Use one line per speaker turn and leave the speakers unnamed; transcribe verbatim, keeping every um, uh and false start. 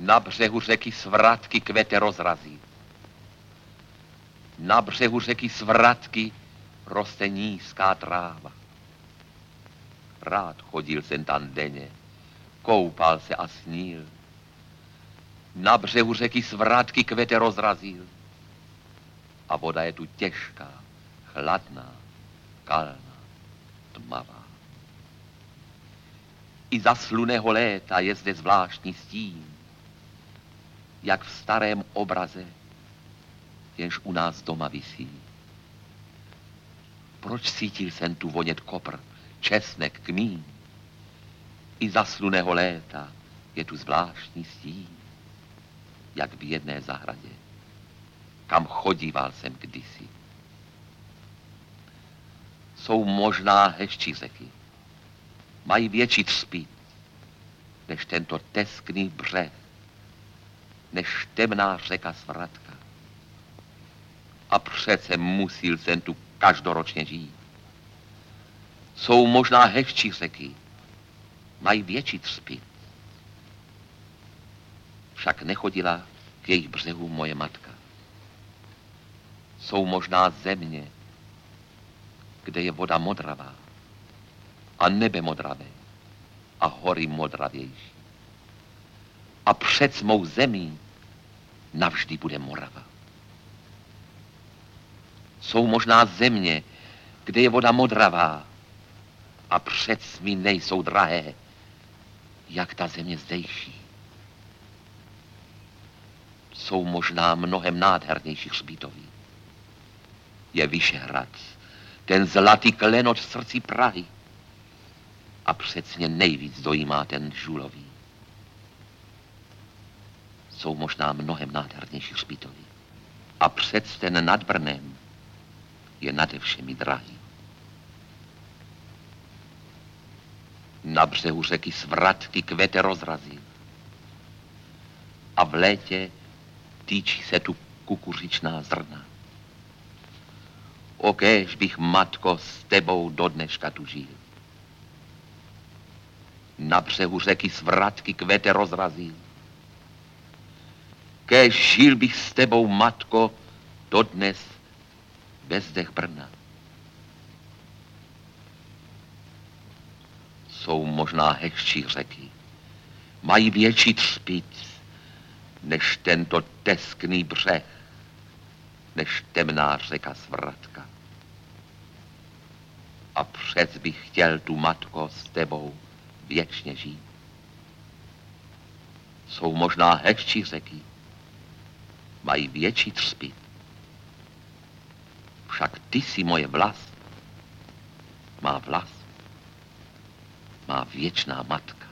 Na břehu řeky Svratky kvete rozrazí. Na břehu řeky Svratky roste nízká tráva. Rád chodil jsem tam denně, koupal se a snil. Na břehu řeky Svratky kvete rozrazil. A voda je tu těžká, chladná, kalná, tmavá. I za slunného léta je zde zvláštní stín, jak v starém obraze, jenž u nás doma visí. Proč cítil jsem tu vonět kopr, česnek, kmín? I za slunného léta je tu zvláštní stín, jak v jedné zahradě, kam chodíval jsem kdysi. Jsou možná hezčí řeky, mají větší třpít, než tento teskný břeh, než temná řeka Svratka. A přece musil jsem tu každoročně žít. Jsou možná hezčí řeky, mají větší třpít. Však nechodila k jejich břehu moje matka. Jsou možná země, kde je voda modravá a nebe modravé a hory modravější. A před mou zemí navždy bude Morava. Jsou možná země, kde je voda modravá a přec mi nejsou drahé, jak ta země zdejší. Jsou možná mnohem nádhernější hřbitovy. Je Vyšehrad, ten zlatý klenot v srdci Prahy. A přecně nejvíc dojímá ten žulový. Jsou možná mnohem nádhernější hřbitovy. A přec ten nad Brnem je nade všemi drahý. Na břehu řeky Svratky kvete rozrazí. A v létě týčí se tu kukuřičná zrna. O kéž bych, matko, s tebou do dneška tu žil. Na břehu řeky Svratky kvete rozrazí. Kéž žil bych s tebou, matko, dodnes bez dech Brna. Jsou možná hezčí řeky, mají větší třpít, než tento teskný břeh, než temná řeka Svratka. A přec bych chtěl tu, matko, s tebou věčně žít. Jsou možná hezčí řeky, mají větší třpít. Však ty jsi moje vlast, má vlast, má věčná matka.